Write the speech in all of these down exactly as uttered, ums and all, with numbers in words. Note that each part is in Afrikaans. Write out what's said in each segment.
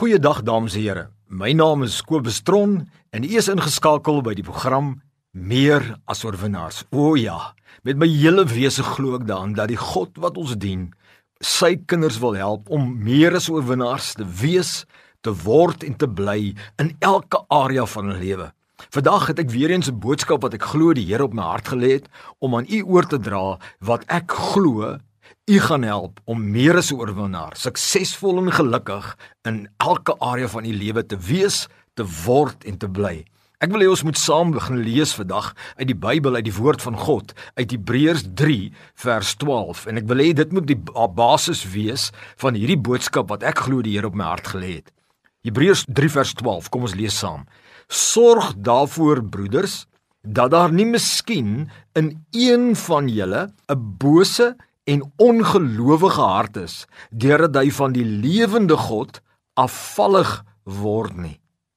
Goeiedag dames en here, my naam is Kobus Tron en u is ingeskakel by die program Meer as oorwinnaars. O ja, met my hele wese glo ek daaraan dat die God wat ons dien, sy kinders wil help om meer as oorwinnaars te wees, te word en te bly in elke area van hulle lewe. Vandag het ek weer eens 'n boodskap wat ek glo die Here op my hart gelê het om aan u oor te dra wat ek glo u gaan help om meer as 'n oorwinnaar, suksesvol en gelukkig in elke area van u lewe te wees, te word en te bly. Ek wil hê ons moet saam begin lees vandag uit die Bybel, uit die woord van God, uit Hebreërs drie vers twaalf. En ek wil hê dit moet die basis wees van hierdie boodskap wat ek glo die Here op my hart gelê het. Hebreërs drie vers twaalf, kom ons lees saam. Sorg daarvoor, broeders, dat daar nie miskien in een van julle 'n bose en ongelowige hart is, deurdat hy van die lewende God afvallig word nie.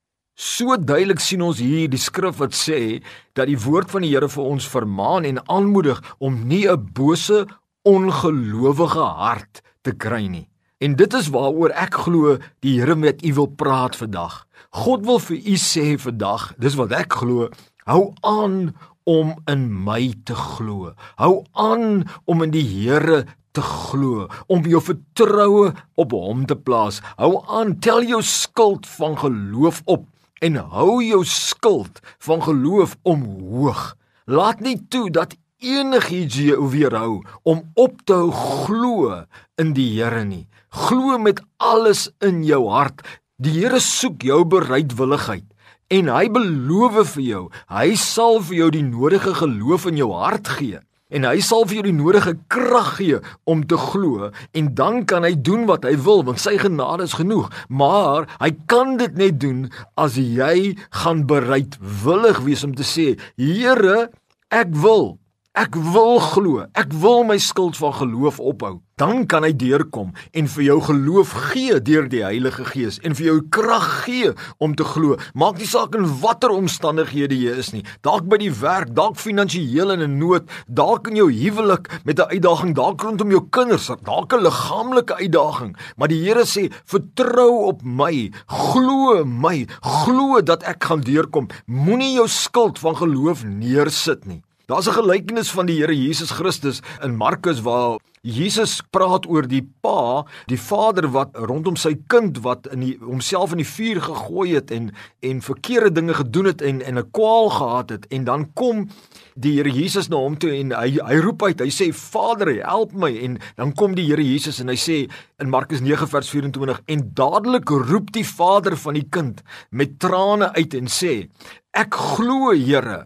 So duidelik sien ons hier die skrif wat sê, dat die woord van die Here vir ons vermaan en aanmoedig om nie 'n bose, ongelowige hart te kry nie. En dit is waaroor ek glo die Here met u wil praat vandag. God wil vir u sê vandag, dis wat ek glo, hou aan om in my te glo. Hou aan om in die Here te glo, om jou vertroue op hom te plaas. Hou aan, tel jou skuld van geloof op en hou jou skuld van geloof omhoog. Laat nie toe dat enigiets jou weerhou om op te hou glo in die Here nie. Glo met alles in jou hart. Die Here soek jou bereidwilligheid. En hy beloof vir jou, hy sal vir jou die nodige geloof in jou hart gee. En hy sal vir jou die nodige krag gee om te glo. En dan kan hy doen wat hy wil, want sy genade is genoeg. Maar hy kan dit net doen as jy gaan bereidwillig wees om te sê, Here, ek wil, ek wil glo, ek wil my skuld van geloof ophou. Dan kan hy deurkom en vir jou geloof gee deur die Heilige Gees en vir jou krag gee om te glo. Maak nie saak in watter omstandighede jy is nie. Dalk by die werk, dalk finansiëel in 'n nood, dalk in jou huwelik met 'n uitdaging, dalk rondom jou kinders, dalk 'n liggaamlike uitdaging. Maar die Here sê, vertrou op my, glo my, glo dat ek gaan deurkom. Moenie jou skuld van geloof neersit nie. Daar's 'n gelykenis van die Here Jesus Christus in Markus waar Jesus praat oor die pa, die vader wat rondom sy kind wat in die, homself in die vuur gegooi het en en verkeerde dinge gedoen het en en 'n kwaal gehad het. En dan kom die Here Jesus na hom toe en hy hy roep uit, hy sê, Vader, help my. En dan kom die Here Jesus en hy sê in Markus nege vers vyf-en-twintig, en dadelik roep die vader van die kind met trane uit en sê, ek glo, Here,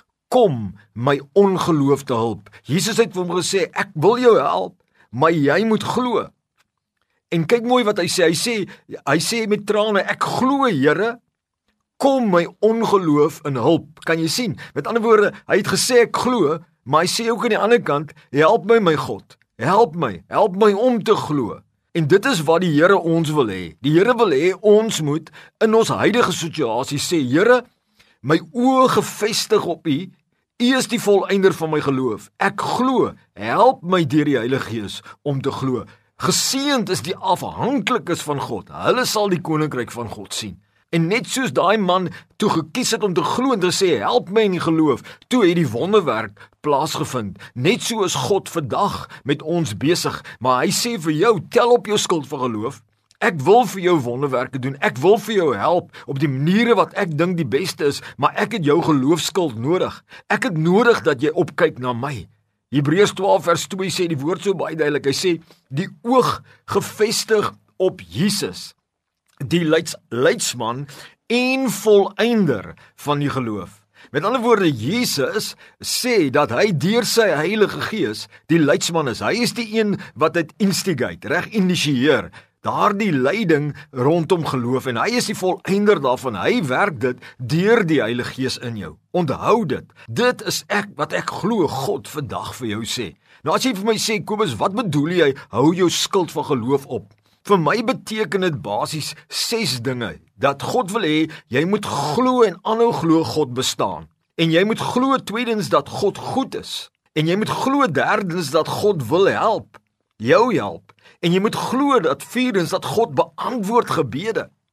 kom my ongeloof te hulp. Jesus het vir hom gesê, ek wil jou help, maar jy moet glo. En kyk mooi wat hy sê, hy sê, hy sê met trane, ek glo, Here, kom my ongeloof in hulp. Kan jy sien? Met ander woorde, hy het gesê ek glo, maar hy sê ook aan die ander kant, help my my God, help my, help my om te glo. En dit is wat die Here ons wil hê. Die Here wil hê ons moet in ons huidige situasie sê, Here, my oë gefestig op U, U is die volëinder van my geloof. Ek glo, help my deur die Heilige Gees om te glo. Geseënd is die afhanklikes van God. Hulle sal die koninkryk van God sien. En net soos daai man toe gekies het om te glo en te sê, help my in die geloof, toe het die wonderwerk plaasgevind. Net so is God vandag met ons besig, maar hy sê vir jou, tel op jou skuld van geloof. Ek wil vir jou wonderwerke doen, ek wil vir jou help op die maniere wat ek dink die beste is, maar ek het jou geloofskuld nodig. Ek het nodig dat jy opkyk na my. Hebreërs twaalf vers twee sê die woord so baie duidelik, hy sê, die oog gefestig op Jesus, die leids, leidsman en volëinder van die geloof. Met ander woorde, Jesus sê dat hy deur sy Heilige Gees die leidsman is. Hy is die een wat dit instigate, reg initieer, daardie leiding rondom geloof, en hy is die volëinder daarvan. Hy werk dit deur die Heilige Gees in jou. Onthou dit. Dit is ek wat ek glo God vandag vir jou sê. Nou as jy vir my sê, Kobus, wat bedoel jy, hou jou skuld van geloof op? Vir my beteken dit basies ses dinge, dat God wil hê, jy moet glo en aanhou glo God bestaan. En jy moet glo tweedens dat God goed is. En jy moet glo derdens dat God wil help, jou help. En jy moet glo dat vierdens dat God beantwoord gebede.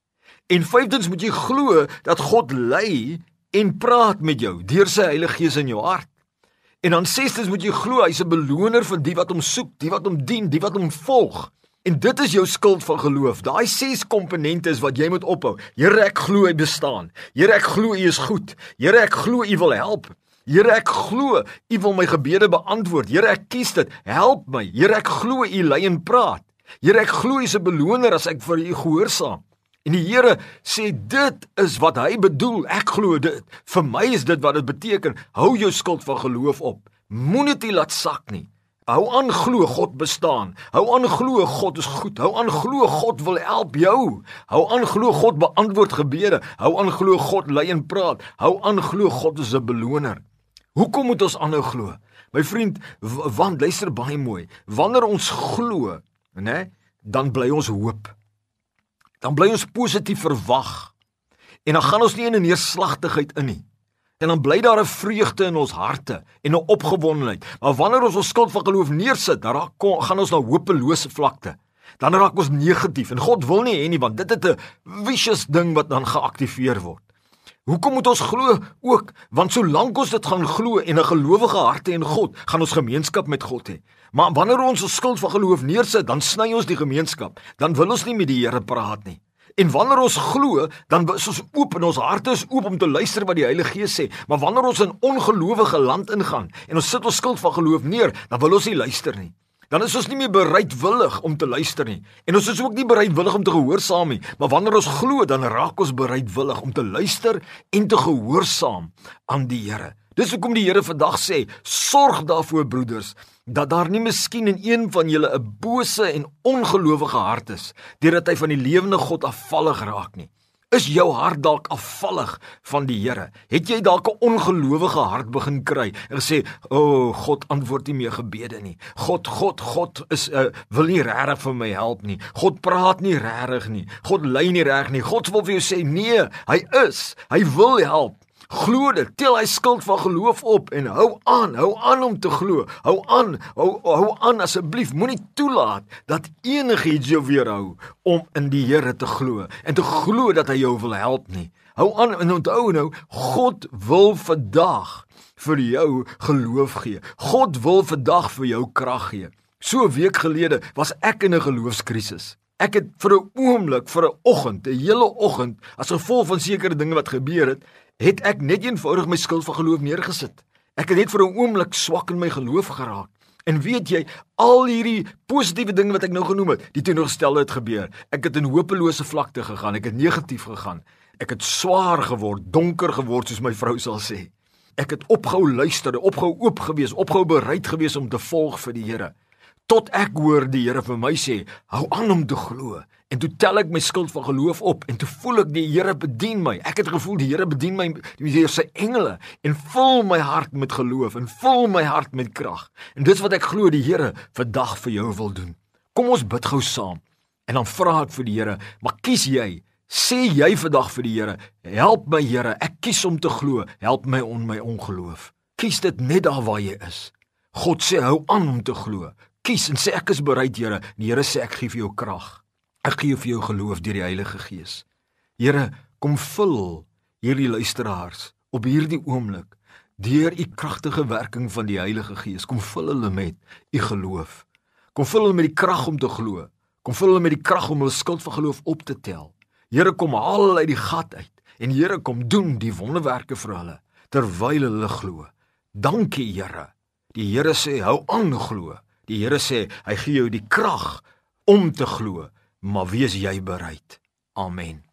En vyftens moet jy glo dat God lei en praat met jou deur sy Heilige Gees in jou hart. En dan sestens moet jy glo hy's 'n beloner vir die wat hom soek, die wat hom dien, die wat hom volg. En dit is jou skild van geloof. Daai ses komponente is wat jy moet ophou. Here, ek glo hy bestaan. Here, ek glo u is goed. Here, ek glo u wil help. Here, ek glo u wil my gebede beantwoord. Here, ek kies dit. Help my. Here, ek glo u lei en praat. Here, ek glo u is 'n beloner as ek vir u gehoorsaam. En die Here sê dit is wat hy bedoel. Ek glo dit. Vir my is dit wat dit beteken. Hou jou skild van geloof op. Moenie dit laat sak nie. Hou aan glo God bestaan. Hou aan glo God is goed. Hou aan glo God wil help jou. Hou aan glo God beantwoord gebede. Hou aan glo God lei en praat. Hou aan glo God is 'n beloner. Hoekom moet ons aanhou glo? My vriend, want luister baie mooi. Wanneer ons glo, né, dan bly ons hoop. Dan bly ons positief verwag. En dan gaan ons nie in 'n neerslagtigheid in nie. En dan bly daar 'n vreugde in ons harte en 'n opgewondenheid. Maar wanneer ons ons skild van geloof neersit, dan raak, gaan ons na hopelose vlakte. Dan raak ons negatief en God wil nie hê nie, want dit het 'n vicious ding wat dan geaktiveer word. Hoekom moet ons glo ook? Want solank ons dit gaan glo en 'n gelowige harte in God, gaan ons gemeenskap met God hê. Maar wanneer ons ons skild van geloof neersit, dan sny ons die gemeenskap. Dan wil ons nie met die Here praat nie. En wanneer ons glo, dan is ons oop en ons harte is oop om te luister wat die Heilige Gees sê. Maar wanneer ons in ongelowige land ingaan en ons sit ons skild van geloof neer, dan wil ons nie luister nie. Dan is ons nie meer bereidwillig om te luister nie. En ons is ook nie bereidwillig om te gehoorsaam nie. Maar wanneer ons glo, dan raak ons bereidwillig om te luister en te gehoorsaam aan die Here. Dis hoekom die Here vandag sê, sorg daarvoor broeders, dat daar nie miskien in een van julle 'n bose en ongelowige hart is, deurdat hy van die lewende God afvallig raak nie. Is jou hart dalk afvallig van die Here? Het jy dalk 'n ongelowige hart begin kry en gesê, o, oh, God antwoord nie meer gebede nie. God, God, God is uh, wil nie regtig vir my help nie. God praat nie regtig nie. God lei nie reg nie. God wil vir jou sê, nee, hy is, hy wil help. Glo dit, tel hy skild van geloof op en hou aan, hou aan om te glo. Hou aan, hou, hou aan asseblief. Moenie toelaat dat enigiets jou weerhou om in die Here te glo en te glo dat hy jou wil help nie. Hou aan en onthou nou, God wil vandag vir jou geloof gee. God wil vandag vir jou krag gee. So 'n week gelede was ek in 'n geloofskrisis. Ek het vir 'n oomblik, vir 'n oggend, 'n hele oggend, as gevolg van sekere dinge wat gebeur het, het ek net eenvoudig my skild van geloof neergesit. Ek het net vir 'n oomblik swak in my geloof geraak. En weet jy, al hierdie positiewe dinge wat ek nou genoem het, die teenoorgestelde het gebeur. Ek het in hopelose vlakte gegaan, ek het negatief gegaan. Ek het swaar geword, donker geword, soos my vrou sal sê. Ek het opgehou luister, opgehou oop gewees, opgehou bereid gewees om te volg vir die Here. Tot ek hoor die Here vir my sê, hou aan om te glo. En toe tel ek my skild van geloof op en toe voel ek die Here bedien my. Ek het gevoel die Here bedien my deur sy engele en vul my hart met geloof en vul my hart met krag. En dis wat ek glo die Here vandag vir jou wil doen. Kom ons bid gou saam. En dan vra ek vir die Here, maar kies jy? Sê jy vandag vir die Here, help my Here, ek kies om te glo, help my on my ongeloof. Kies dit net daar waar jy is. God sê hou aan om te glo. Kies en sê ek is bereid Here. Die Here sê ek gee vir jou krag. Ek gee vir jou geloof deur die Heilige Gees. Here, kom vul hierdie luisteraars op hierdie oomblik deur u kragtige werking van die Heilige Gees. Kom vul hulle met u geloof. Kom vul hulle met die krag om te glo. Kom vul hulle met die krag om hulle skild van geloof op te tel. Here, kom haal hulle uit die gat uit en Here, kom doen die wonderwerke vir hulle terwyl hulle glo. Dankie Here. Die Here sê hou aan glo. Die Here sê hy gee jou die krag om te glo. Maar wees jy bereid? Amen.